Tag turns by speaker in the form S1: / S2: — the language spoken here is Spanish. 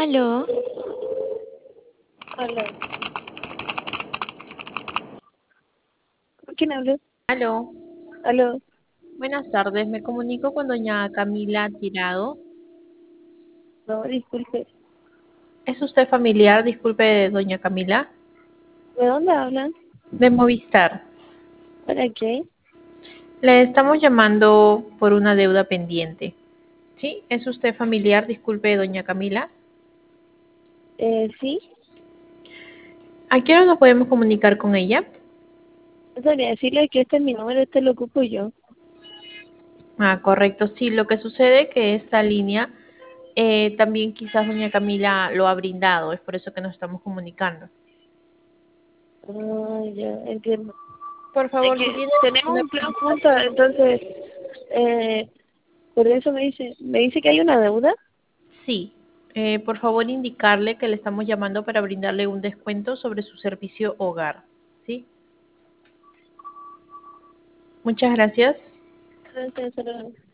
S1: Aló,
S2: Hola. ¿Con quién hablo?
S3: Aló,
S2: Aló.
S3: buenas tardes. Me comunico con doña Camila Tirado.
S2: No, disculpe.
S3: ¿Es usted familiar, disculpe, doña Camila?
S2: ¿De dónde hablan?
S3: De Movistar.
S2: ¿Para qué?
S3: Le estamos llamando por una deuda pendiente. ¿Sí? ¿Es usted familiar, disculpe, doña Camila?
S2: Sí.
S3: ¿A qué hora nos podemos comunicar con ella?
S2: Sabría decirle que este es mi número, este lo ocupo yo.
S3: Ah, correcto. Sí, lo que sucede que esta línea también quizás doña Camila lo ha brindado, es por eso que nos estamos comunicando.
S2: Ah, ya, entiendo.
S3: Por
S2: Es
S3: favor, si
S2: que
S3: tiene
S2: tenemos
S3: una...
S2: un plan juntos, entonces, eh, por eso me dice que hay una deuda.
S3: Sí, por favor indicarle que le estamos llamando para brindarle un descuento sobre su servicio hogar. ¿Sí? Muchas gracias.
S2: Entonces,